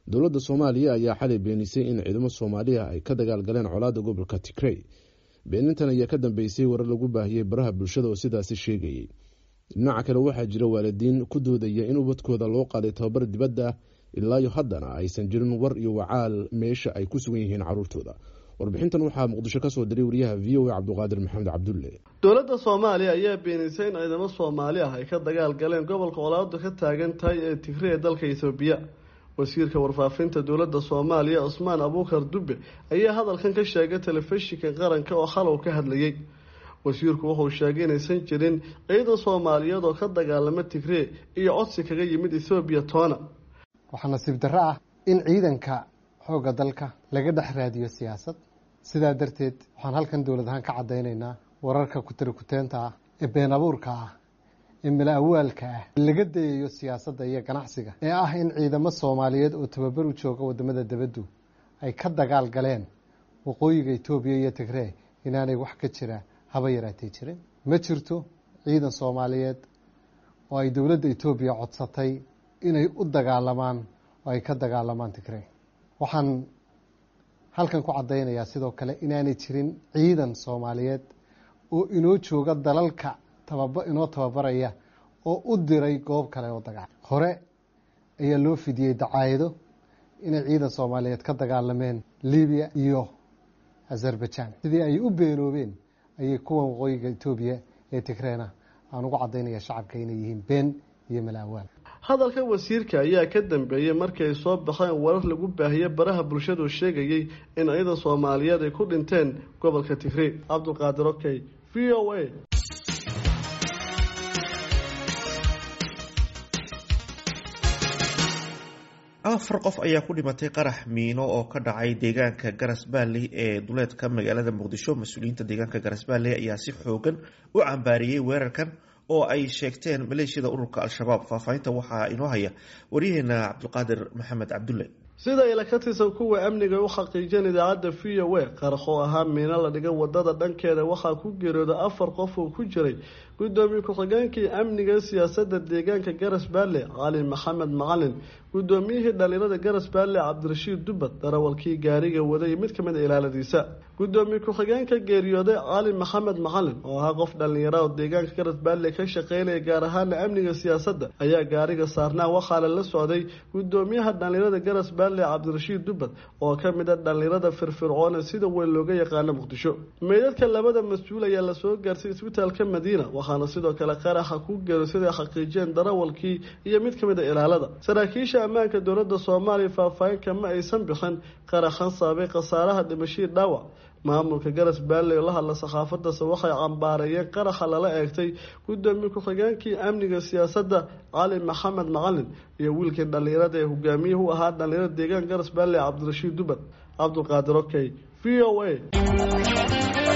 dowladda Soomaaliya ayaa xalay beenisay in ciidamo Soomaaliya ay ka dagaal galeen colaadda gobolka Tigray. Beenintan ayaa ka dambeysay warar lagu baahiyay baraha bulshada oo sidaasi sheegayay. Dhinaca kale waxaa jira waalidiin ku doodaya in ubadkooda loo qaaday tababar dibadda ilaa iyo haddana aysan jirin war iyo wacaal meesha ay ku sugan yihiin carruurtooda. warbixintan waxaa Muqdisho ka soo diray wariyaha VOA Cabduqaadir Maxamed Cabdulle. Dowladda Soomaaliya ayaa beenisay in ciidamo Soomaali ah ay ka dagaal galeen gobolka colaaddu ka taagan tahay ee Tigray ee dalka Itoobiya. wasiirka warfaafinta dowladda Soomaaliya Usmaan Abuukar Dube ayaa hadalkan ka sheegay telefishinka qaranka oo xalow ka hadlayay. wasiirku wuxuu sheegay inaysan jirin ciidan Soomaaliyeed oo ka dagaalama Tigray iyo codsi kaga yimid Itoobiya toona. waxaa nasiib darro ah in ciidanka xoogga dalka laga dhex raadiyo siyaasad. sidaa darteed waxaan halkan dowlad ahaan ka cadaynaynaa wararka ku-tiri-kuteenta ah ee been abuurka ah ee mala-awaalka ah laga dayayo siyaasadda iyo ganacsiga ee ah in ciidamo Soomaaliyeed oo tababar u jooga wadamada dibadda ay ka dagaal galeen waqooyiga Itoobiya iyo Tigray inaanay wax ka jira haba yaraatee jirin. ma jirto ciidan Soomaaliyeed oo ay dowladda Itoobiya codsatay inay u dagaalamaan oo ay ka dagaalamaan Tigray. waxaan halkan ku cadaynayaa sidoo kale inaanay jirin ciidan Soomaaliyeed oo inoo jooga dalalka inoo tababaraya oo u diray goob kale oo dagaal. hore ayaa loo fidiyey dacaayado inay ciidan Soomaaliyeed ka dagaalameen Liibiya iyo Azerbaijan. sidii ay u beenoobeen ayay kuwan waqooyiga Itoobiya ee Tigrayna aan ugu cadaynayaa shacabka inay yihiin been iyo malaawaal. hadalka wasiirka ayaa ka dambeeyay markii ay soo baxeen warar lagu baahiyay baraha bulshada oo sheegayay in ciidan Soomaaliyeed ay ku dhinteen gobolka Tigray. Cabduqaadir Okay, VOA. afar qof ayaa ku dhimatay qarax miino oo ka dhacay deegaanka Garas Valley ee duleedka magaalada Muqdisho. mas'uuliyiinta deegaanka Garas Valley ayaa si xoogan u cambaariyay weerarkan oo ay sheegteen maleeshiyada ururka Al-Shabaab. faafahinta waxaa inoo haya wariyaheena Cabduqaadir Maxamed Cabdulle. sida ay la ka tirsan kuwa amniga u xaqiijin idaacadda VOA, qarax oo ahaa miino la dhigay wadada dhankeeda waxaa ku geeriyooday 4 qof oo ku jiray gudoomiye ku-xigeenkii amniga siyaasadda deegaanka Garas Valley Cali Maxamed Macalin, gudoomiyihii dhalinyarada Garas Valley Cabdirashiid Dubad, darawalkii gaariga waday mid kamid ah ilaaladiisa. gudoomiye ku-xigeenka geeriyooday Cali Maxamed Macalin oo ahaa qof dhalinyaro oo deegaanka Garas Valley ka shaqeynaya gaar ahaan amniga siyaasadda ayaa gaariga saarnaa waxaa la socday gudoomiyaha dhalinyarada Garas Valley Cabdirashiid Dubad oo kamid ah dhalinyarada firfircoon sida weyn looga yaqaan Muqdisho. meedadka labada mas'uul ayaa la soo gaarsay isbitaalka Madiina, waxaana sidoo kale qaraxa ku geeriyooday xaqiijin darawalkii iyo mid kamid ah ilaalada. saraakiisha ammaanka dowladda Soomaaliya faahfaahin kama aysan bixin qaraxan sababay khasaaraha dhimasho dhaawac. maamulka Garas Valley oo la hadla saxaafadda waxay cambaarayeen qaraxa lala eegtay gudoomiye ku-xigeenkii amniga siyaasadda Cali Maxamed Macalin iyo wiilkii dhalinyarada ee hogaamiyuhu ahaa dhalinyarada deegaanka Garas Valley Cabdirashiid Dubad. Cabduqaadir Okay, VOA.